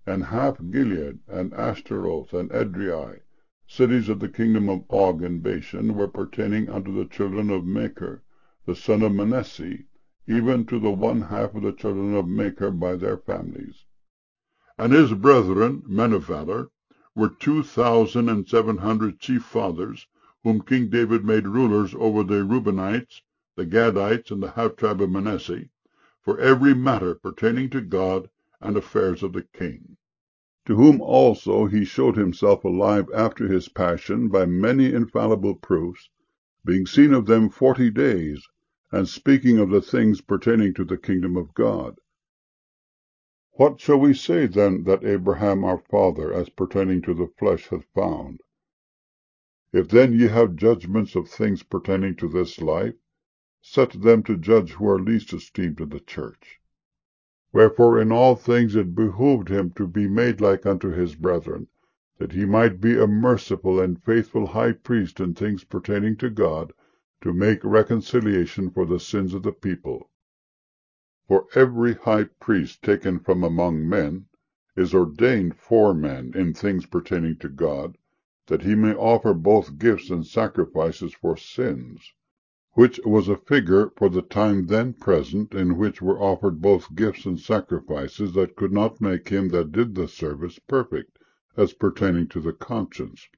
and half Gilead, and Ashtaroth, and Edrei, cities of the kingdom of Og in Bashan, were pertaining unto the children of Machir, the son of Manasseh, even to the one half of the children of Machir by their families. And his brethren, men of valor, were 2,700 chief fathers, whom King David made rulers over the Reubenites, the Gadites, and the half tribe of Manasseh, for every matter pertaining to God and affairs of the king. To whom also he showed himself alive after his passion by many infallible proofs, being seen of them 40 days, and speaking of the things pertaining to the kingdom of God. What shall we say then that Abraham our father, as pertaining to the flesh, hath found? If then ye have judgments of things pertaining to this life, set them to judge who are least esteemed in the church. Wherefore in all things it behooved him to be made like unto his brethren, that he might be a merciful and faithful high priest in things pertaining to God, to make reconciliation for the sins of the people. For every high priest taken from among men is ordained for men in things pertaining to God, that he may offer both gifts and sacrifices for sins, which was a figure for the time then present, in which were offered both gifts and sacrifices that could not make him that did the service perfect, as pertaining to the conscience,